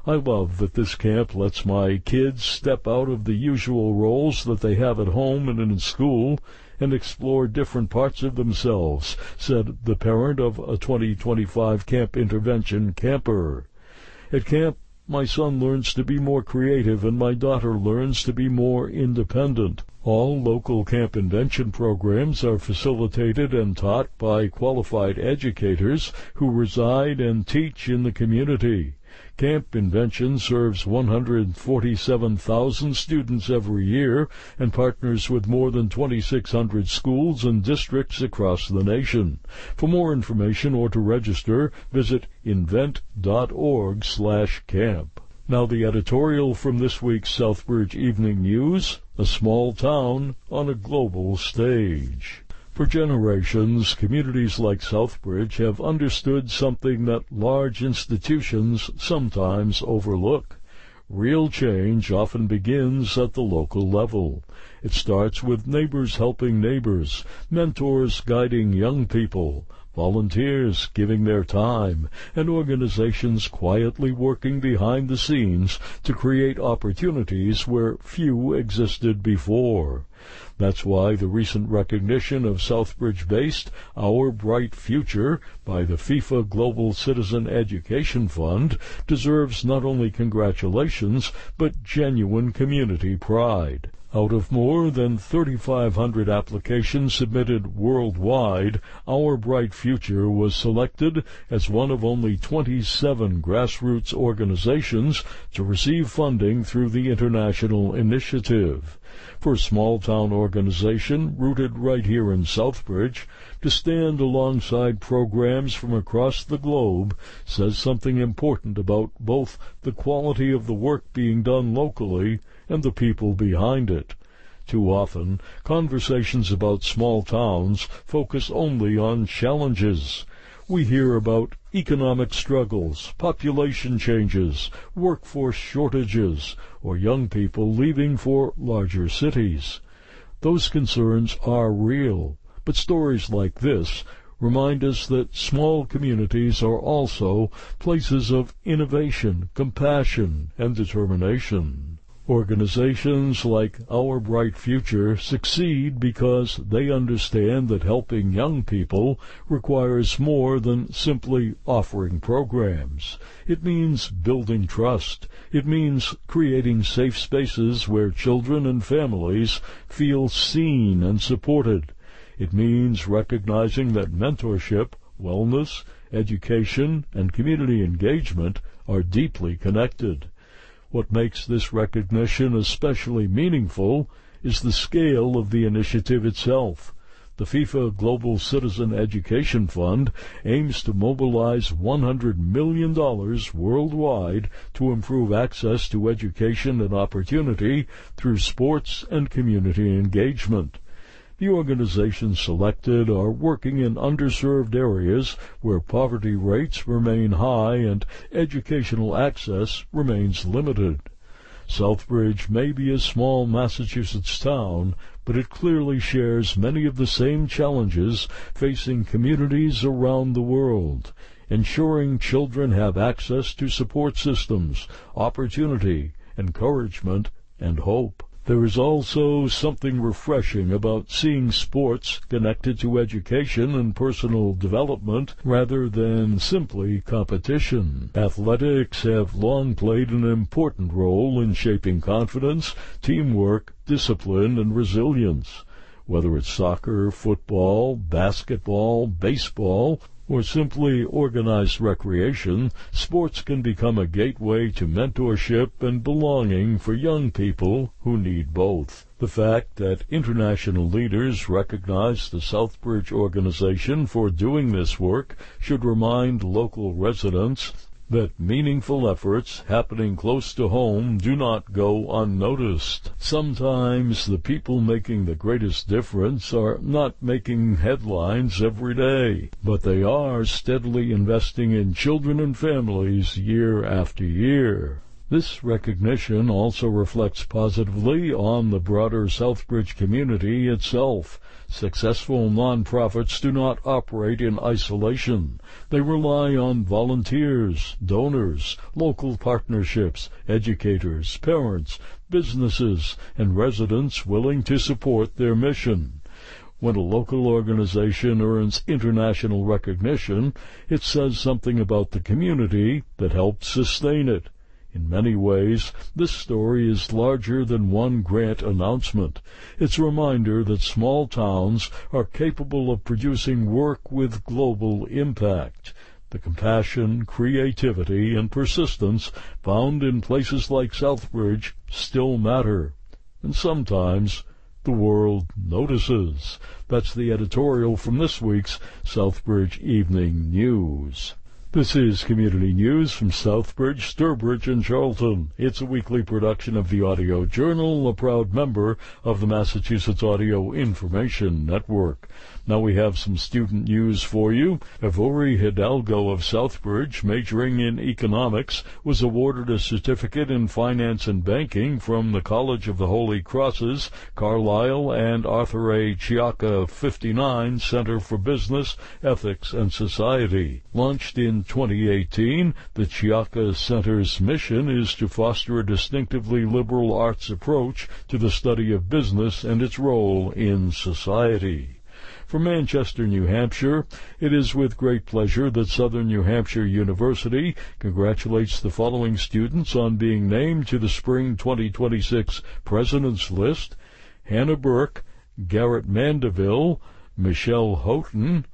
I love that this camp lets my kids step out of the usual roles that they have at home and in school and explore different parts of themselves, said the parent of a twenty twenty-five Camp Intervention camper. At camp, my son learns to be more creative and my daughter learns to be more independent. All local Camp Invention programs are facilitated and taught by qualified educators who reside and teach in the community. Camp Invention serves one hundred forty-seven thousand students every year and partners with more than twenty-six hundred schools and districts across the nation. For more information or to register, visit invent.org slash camp. Now the editorial from this week's Southbridge Evening News, a small town on a global stage. For generations, communities like Southbridge have understood something that large institutions sometimes overlook. Real change often begins at the local level. It starts with neighbors helping neighbors, mentors guiding young people, volunteers giving their time, and organizations quietly working behind the scenes to create opportunities where few existed before. That's why the recent recognition of Southbridge-based Our Bright Future by the FIFA Global Citizen Education Fund deserves not only congratulations, but genuine community pride. Out of more than thirty-five hundred applications submitted worldwide, Our Bright Future was selected as one of only twenty-seven grassroots organizations to receive funding through the international initiative. For a small-town organization rooted right here in Southbridge, to stand alongside programs from across the globe says something important about both the quality of the work being done locally and the people behind it. Too often, conversations about small towns focus only on challenges. We hear about economic struggles, population changes, workforce shortages, or young people leaving for larger cities. Those concerns are real, but stories like this remind us that small communities are also places of innovation, compassion, and determination. Organizations like Our Bright Future succeed because they understand that helping young people requires more than simply offering programs. It means building trust. It means creating safe spaces where children and families feel seen and supported. It means recognizing that mentorship, wellness, education, and community engagement are deeply connected. What makes this recognition especially meaningful is the scale of the initiative itself. The FIFA Global Citizen Education Fund aims to mobilize one hundred million dollars worldwide to improve access to education and opportunity through sports and community engagement. The organizations selected are working in underserved areas where poverty rates remain high and educational access remains limited. Southbridge may be a small Massachusetts town, but it clearly shares many of the same challenges facing communities around the world. Ensuring children have access to support systems, opportunity, encouragement, and hope. There is also something refreshing about seeing sports connected to education and personal development rather than simply competition. Athletics have long played an important role in shaping confidence, teamwork, discipline, and resilience. Whether it's soccer, football, basketball, baseball, or simply organized recreation, sports can become a gateway to mentorship and belonging for young people who need both. The fact that international leaders recognize the Southbridge organization for doing this work should remind local residents that meaningful efforts happening close to home do not go unnoticed. Sometimes the people making the greatest difference are not making headlines every day, but they are steadily investing in children and families year after year. This recognition also reflects positively on the broader Southbridge community itself. Successful nonprofits do not operate in isolation. They rely on volunteers, donors, local partnerships, educators, parents, businesses, and residents willing to support their mission. When a local organization earns international recognition, it says something about the community that helped sustain it. In many ways, this story is larger than one grant announcement. It's a reminder that small towns are capable of producing work with global impact. The compassion, creativity, and persistence found in places like Southbridge still matter. And sometimes the world notices. That's the editorial from this week's Southbridge Evening News. This is Community News from Southbridge, Sturbridge, and Charlton. It's a weekly production of the Audio Journal, a proud member of the Massachusetts Audio Information Network. Now we have some student news for you. Evori Hidalgo of Southbridge, majoring in economics, was awarded a certificate in finance and banking from the College of the Holy Crosses, Carlisle, and Arthur A. Chiaka fifty-nine Center for Business, Ethics, and Society. Launched in twenty eighteen, the Chiaka Center's mission is to foster a distinctively liberal arts approach to the study of business and its role in society. From Manchester, New Hampshire, it is with great pleasure that Southern New Hampshire University congratulates the following students on being named to the Spring twenty twenty-six President's List: Hannah Burke, Garrett Mandeville, Michelle Houghton,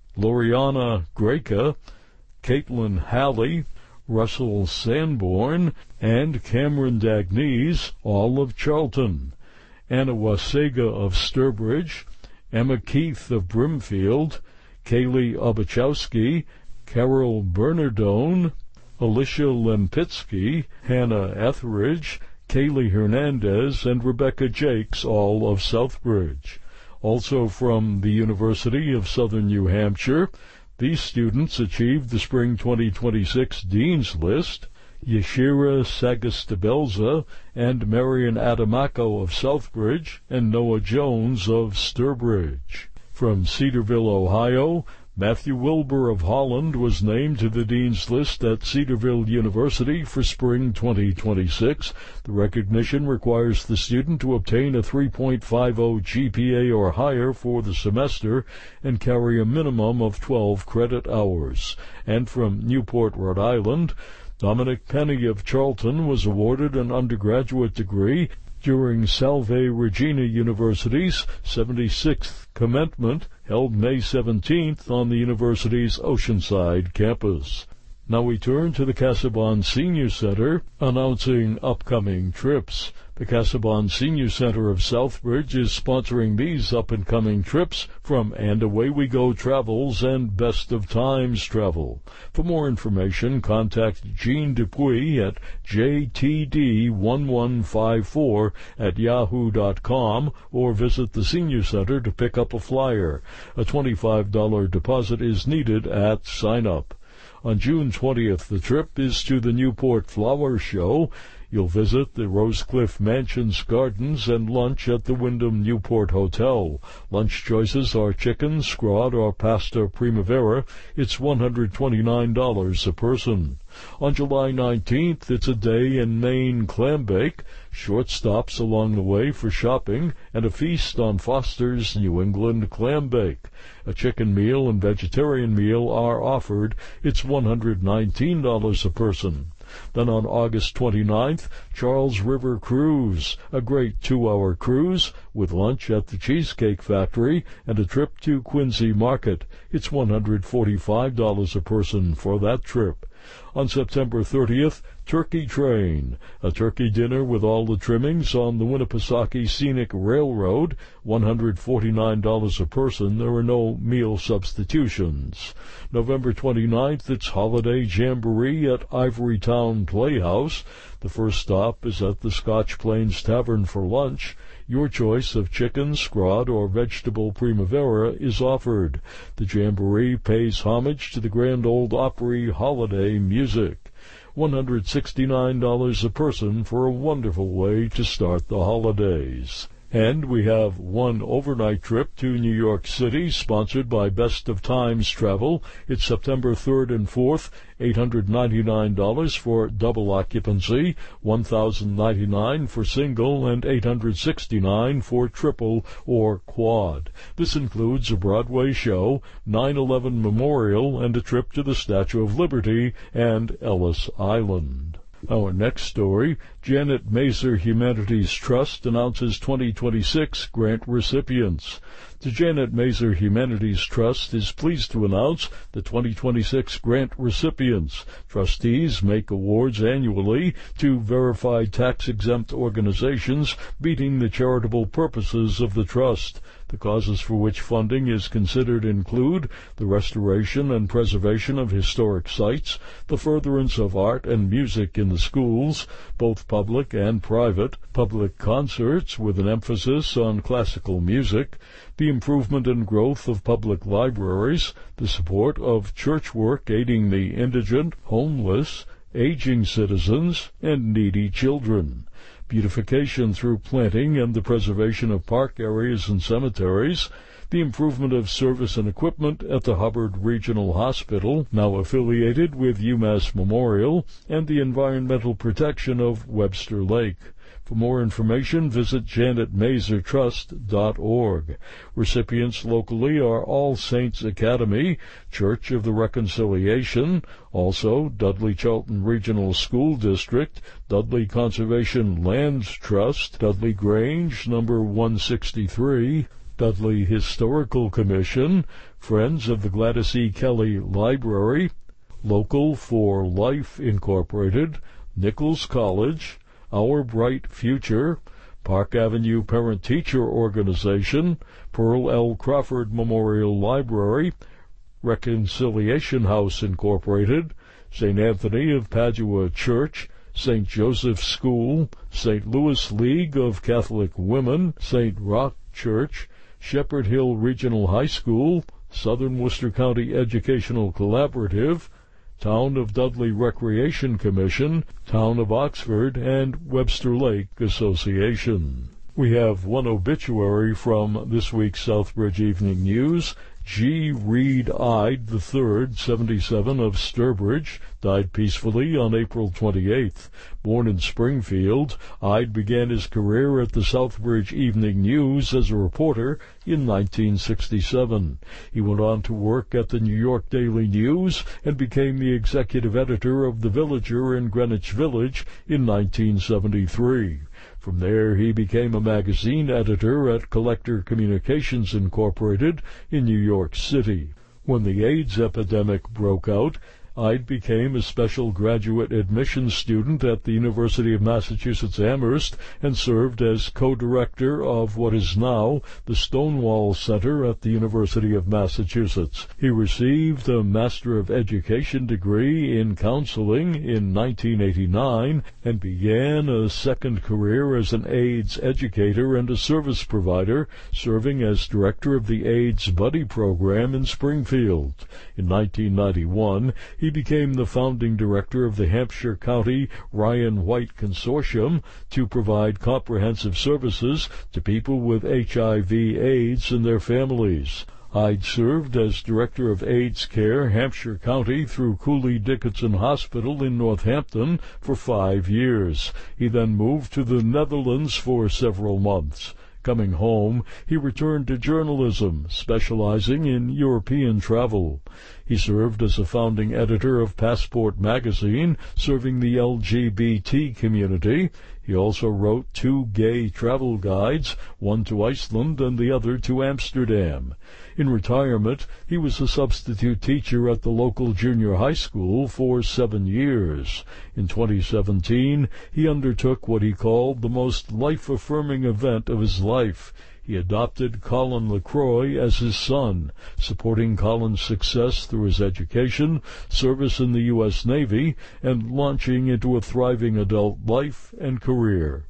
Loriana Greca, Caitlin Halley, Russell Sanborn, and Cameron Dagnes, all of Charlton. Anna Wasega of Sturbridge, Emma Keith of Brimfield, Kaylee Obachowski, Carol Bernardone, Alicia Lempitsky, Hannah Etheridge, Kaylee Hernandez, and Rebecca Jakes, all of Southbridge. Also from the University of Southern New Hampshire, these students achieved the Spring twenty twenty-six Dean's List: Yashira Sagastebelza and Marion Adamaco of Southbridge, and Noah Jones of Sturbridge. From Cedarville, Ohio, Matthew Wilbur of Holland was named to the Dean's List at Cedarville University for Spring twenty twenty-six. The recognition requires the student to obtain a three point five oh G P A or higher for the semester and carry a minimum of twelve credit hours. And from Newport, Rhode Island, Dominic Penny of Charlton was awarded an undergraduate degree during Salve Regina University's seventy-sixth commencement, held May seventeenth on the university's Oceanside campus. Now we turn to the Casaubon Senior Center, announcing upcoming trips. The Casaubon Senior Center of Southbridge is sponsoring these up-and-coming trips from And Away We Go Travels and Best of Times Travel. For more information, contact Jean Dupuy at j t d one one five four at yahoo dot com or visit the Senior Center to pick up a flyer. A twenty-five dollars deposit is needed at sign-up. On June twentieth, the trip is to the Newport Flower Show. You'll visit the Rosecliff Mansions Gardens and lunch at the Wyndham Newport Hotel. Lunch choices are chicken, scrod, or pasta primavera. It's one hundred twenty-nine dollars a person. On July nineteenth, it's a day in Maine clam bake, short stops along the way for shopping, and a feast on Foster's New England clam bake. A chicken meal and vegetarian meal are offered. It's one hundred nineteen dollars a person. Then on August twenty-ninth, Charles River Cruise, a great two-hour cruise with lunch at the Cheesecake Factory and a trip to Quincy Market. It's one hundred forty-five dollars a person for that trip. On September thirtieth, Turkey Train, a turkey dinner with all the trimmings on the Winnipesaukee Scenic Railroad, one hundred forty-nine dollars a person. There are no meal substitutions. November twenty-ninth, it's Holiday Jamboree at Ivorytown Playhouse. The first stop is at the Scotch Plains Tavern for lunch. Your choice of chicken, scrod, or vegetable primavera is offered. The Jamboree pays homage to the Grand Ole Opry holiday music. one hundred sixty-nine dollars a person for a wonderful way to start the holidays. And we have one overnight trip to New York City, sponsored by Best of Times Travel. It's September third and fourth, eight hundred ninety-nine dollars for double occupancy, one thousand ninety-nine dollars for single, and eight hundred sixty-nine dollars for triple or quad. This includes a Broadway show, nine eleven Memorial, and a trip to the Statue of Liberty and Ellis Island. Our next story, Janet Mazer Humanities Trust announces twenty twenty-six grant recipients. The Janet Mazer Humanities Trust is pleased to announce the twenty twenty-six grant recipients. Trustees make awards annually to verified tax-exempt organizations meeting the charitable purposes of the trust. The causes for which funding is considered include the restoration and preservation of historic sites, the furtherance of art and music in the schools, both public and private, public concerts with an emphasis on classical music, the improvement and growth of public libraries, the support of church work aiding the indigent, homeless, aging citizens, and needy children, beautification through planting and the preservation of park areas and cemeteries, the improvement of service and equipment at the Hubbard Regional Hospital, now affiliated with UMass Memorial, and the environmental protection of Webster Lake. For more information, visit janet mazer trust dot org. Recipients locally are All Saints Academy, Church of the Reconciliation, also Dudley Charlton Regional School District, Dudley Conservation Lands Trust, Dudley Grange, number one sixty-three, Dudley Historical Commission, Friends of the Gladys E. Kelly Library, Local for Life Incorporated, Nichols College, Our Bright Future, Park Avenue Parent-Teacher Organization, Pearl L. Crawford Memorial Library, Reconciliation House Incorporated, Saint Anthony of Padua Church, Saint Joseph School, Saint Louis League of Catholic Women, Saint Roch Church, Shepherd Hill Regional High School, Southern Worcester County Educational Collaborative, Town of Dudley Recreation Commission, Town of Oxford, and Webster Lake Association. We have one obituary from this week's Southbridge Evening News. G. Reed Ide the third, seventy-seven, of Sturbridge, died peacefully on April twenty-eighth. Born in Springfield, Ide began his career at the Southbridge Evening News as a reporter in nineteen sixty-seven. He went on to work at the New York Daily News and became the executive editor of The Villager in Greenwich Village in nineteen seventy-three. From there, he became a magazine editor at Collector Communications Incorporated in New York City. When the AIDS epidemic broke out, Ide became a special graduate admissions student at the University of Massachusetts Amherst and served as co-director of what is now the Stonewall Center at the University of Massachusetts. He received a Master of Education degree in counseling in nineteen eighty-nine and began a second career as an AIDS educator and a service provider, serving as director of the AIDS Buddy Program in Springfield. In nineteen ninety-one, he became the founding director of the Hampshire County Ryan White Consortium to provide comprehensive services to people with H I V AIDS and their families. Ide served as Director of AIDS Care, Hampshire County, through Cooley Dickinson Hospital in Northampton for five years. He then moved to the Netherlands for several months. Coming home, he returned to journalism, specializing in European travel. He served as a founding editor of Passport magazine, serving the L G B T community. He also wrote two gay travel guides, one to Iceland and the other to Amsterdam. In retirement, he was a substitute teacher at the local junior high school for seven years. In twenty seventeen, he undertook what he called the most life-affirming event of his life. He adopted Colin LaCroix as his son, supporting Colin's success through his education, service in the U S Navy, and launching into a thriving adult life and career.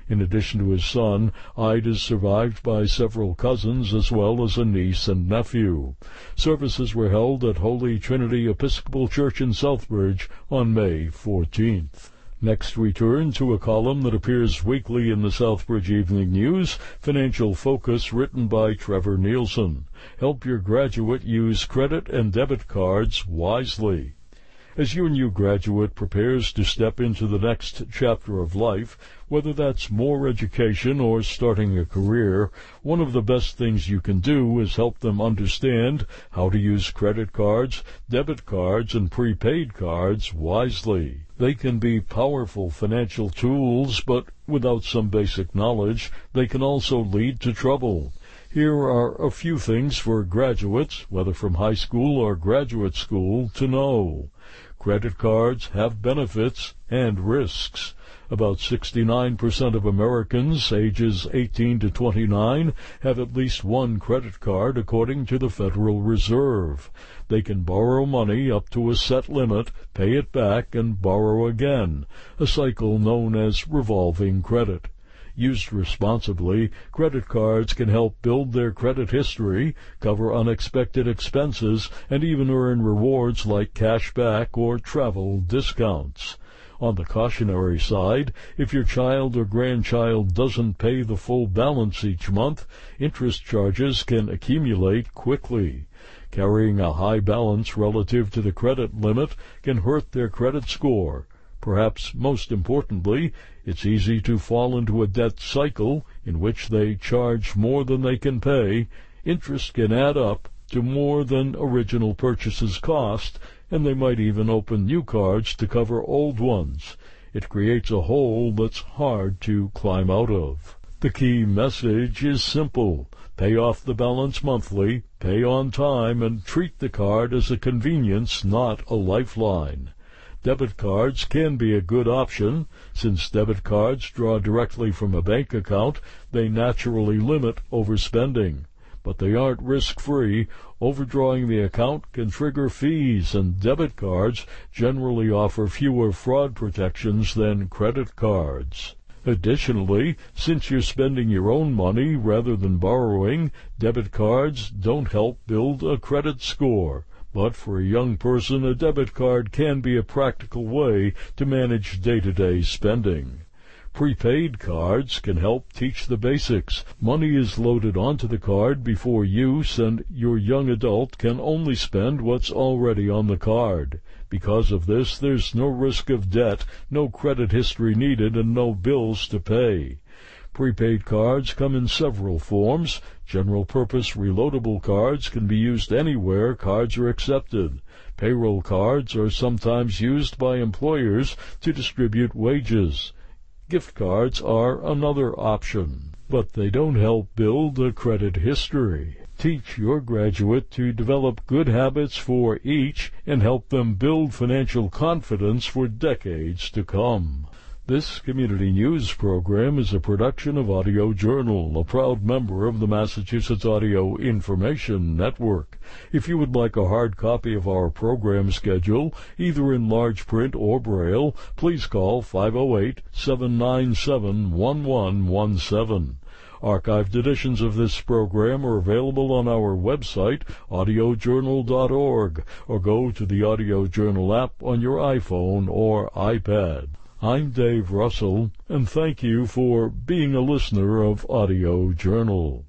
In addition to his son, Ide is survived by several cousins as well as a niece and nephew. Services were held at Holy Trinity Episcopal Church in Southbridge on May fourteenth. Next, we turn to a column that appears weekly in the Southbridge Evening News, Financial Focus, written by Trevor Nielsen. Help your graduate use credit and debit cards wisely. As your new graduate prepares to step into the next chapter of life, whether that's more education or starting a career, one of the best things you can do is help them understand how to use credit cards, debit cards, and prepaid cards wisely. They can be powerful financial tools, but without some basic knowledge, they can also lead to trouble. Here are a few things for graduates, whether from high school or graduate school, to know. Credit cards have benefits and risks. About sixty-nine percent of Americans ages eighteen to twenty-nine have at least one credit card, according to the Federal Reserve. They can borrow money up to a set limit, pay it back, and borrow again, a cycle known as revolving credit. Used responsibly, credit cards can help build their credit history, cover unexpected expenses, and even earn rewards like cash back or travel discounts. On the cautionary side, if your child or grandchild doesn't pay the full balance each month, interest charges can accumulate quickly. Carrying a high balance relative to the credit limit can hurt their credit score. Perhaps most importantly, it's easy to fall into a debt cycle in which they charge more than they can pay. Interest can add up to more than original purchases cost, and they might even open new cards to cover old ones. It creates a hole that's hard to climb out of. The key message is simple. Pay off the balance monthly, pay on time, and treat the card as a convenience, not a lifeline. Debit cards can be a good option. Since debit cards draw directly from a bank account, they naturally limit overspending. But they aren't risk-free. Overdrawing the account can trigger fees, and debit cards generally offer fewer fraud protections than credit cards. Additionally, since you're spending your own money rather than borrowing, debit cards don't help build a credit score. But for a young person, a debit card can be a practical way to manage day-to-day spending. Prepaid cards can help teach the basics. Money is loaded onto the card before use, and your young adult can only spend what's already on the card. Because of this, there's no risk of debt, no credit history needed, and no bills to pay. Prepaid cards come in several forms. General-purpose reloadable cards can be used anywhere cards are accepted. Payroll cards are sometimes used by employers to distribute wages. Gift cards are another option, but they don't help build a credit history. Teach your graduate to develop good habits for each and help them build financial confidence for decades to come. This community news program is a production of Audio Journal, a proud member of the Massachusetts Audio Information Network. If you would like a hard copy of our program schedule, either in large print or Braille, please call five oh eight, seven nine seven, one one one seven. Archived editions of this program are available on our website, audio journal dot org, or go to the Audio Journal app on your iPhone or iPad. I'm Dave Russell, and thank you for being a listener of Audio Journal.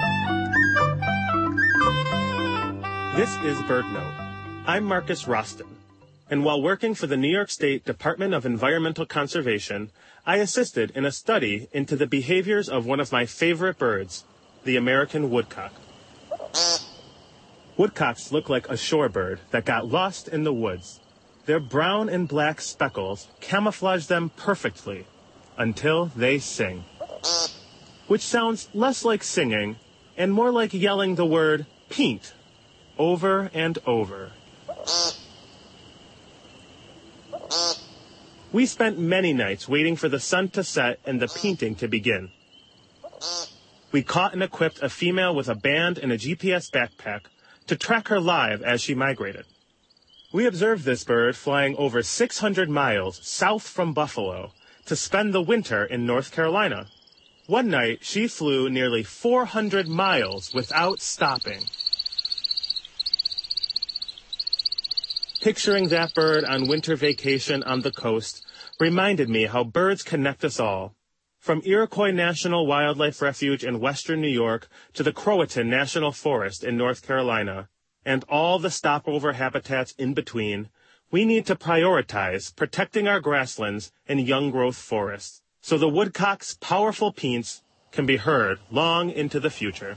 This is BirdNote. I'm Marcus Roston, and while working for the New York State Department of Environmental Conservation, I assisted in a study into the behaviors of one of my favorite birds, the American woodcock. Woodcocks look like a shorebird that got lost in the woods. Their brown and black speckles camouflage them perfectly until they sing, which sounds less like singing and more like yelling the word "peent" over and over. We spent many nights waiting for the sun to set and the painting to begin. We caught and equipped a female with a band and a G P S backpack to track her live as she migrated. We observed this bird flying over six hundred miles south from Buffalo to spend the winter in North Carolina. One night, she flew nearly four hundred miles without stopping. Picturing that bird on winter vacation on the coast reminded me how birds connect us all. From Iroquois National Wildlife Refuge in western New York to the Croatan National Forest in North Carolina, and all the stopover habitats in between, we need to prioritize protecting our grasslands and young-growth forests, so the woodcock's powerful peents can be heard long into the future.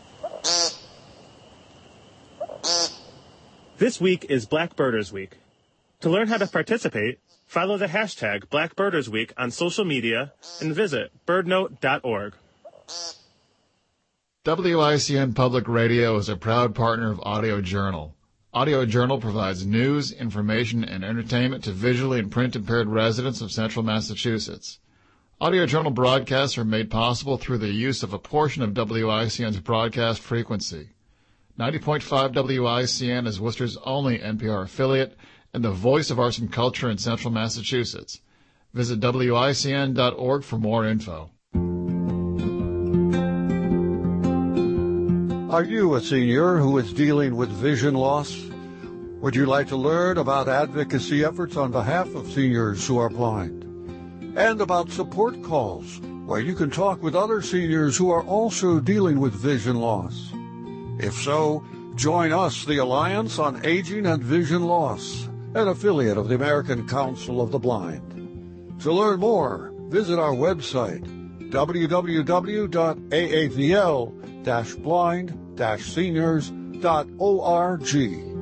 This week is Blackbirders Week. To learn how to participate, follow the hashtag Blackbirders Week on social media and visit birdnote dot org. W I C N Public Radio is a proud partner of Audio Journal. Audio Journal provides news, information, and entertainment to visually and print-impaired residents of central Massachusetts. Audio Journal broadcasts are made possible through the use of a portion of W I C N's broadcast frequency. ninety point five W I C N is Worcester's only N P R affiliate and the voice of arts and culture in central Massachusetts. Visit W I C N dot org for more info. Are you a senior who is dealing with vision loss? Would you like to learn about advocacy efforts on behalf of seniors who are blind? And about support calls, where you can talk with other seniors who are also dealing with vision loss? If so, join us, the Alliance on Aging and Vision Loss, an affiliate of the American Council of the Blind. To learn more, visit our website, w w w dot a a v l dash blind dash seniors dot org.